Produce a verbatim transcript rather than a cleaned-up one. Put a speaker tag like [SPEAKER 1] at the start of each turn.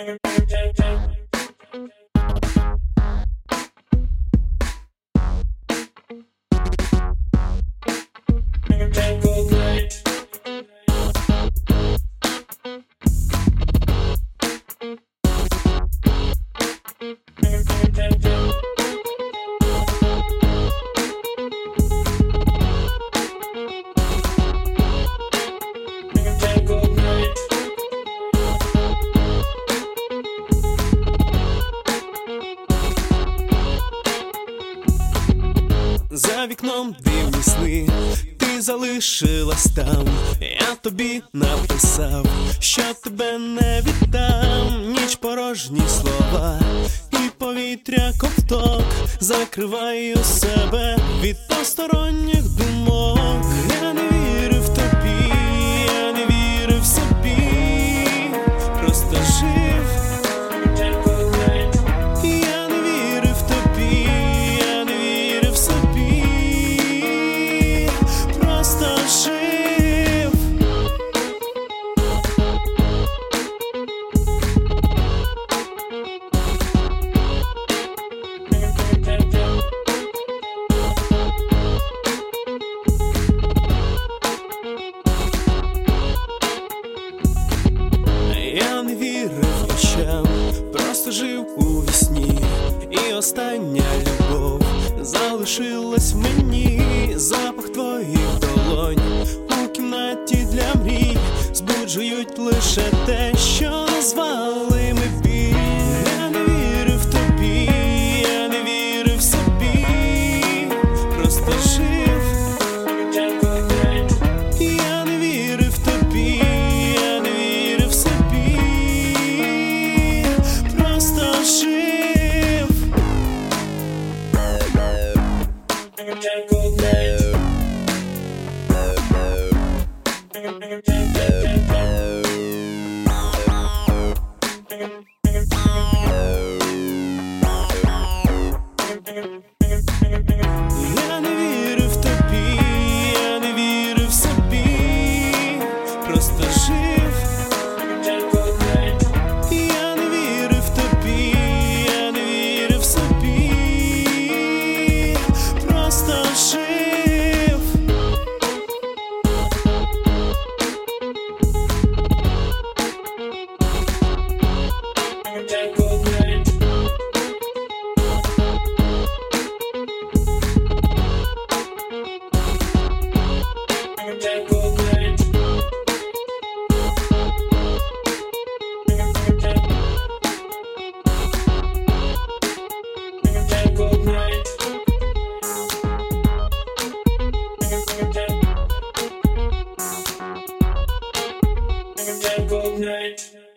[SPEAKER 1] За вікном дивні сни, ти залишилась там. Я тобі написав, що тебе не віддам. Ніч порожні слова і повітря ковток. Закриваю себе від посторонніх думок. Я не вірив тобі, я не вірив собі, просто жив. Я не вірив тобі, я не вірив собі, просто жив. Я не вірив очам, просто жив у вісні. І остання любов залишилась в мені. Запах твоїх долонь у кімнаті для мрій збуджують лише те, що назвали ми біль. Я не вірив тобі, я не вірив собі, просто жив. Я не вірив тобі, я не вірив собі, просто жив. Я не вірив тобі, я не вірив собі, просто жив. Я не вірив тобі, я не вірив собі, просто жив. Good night.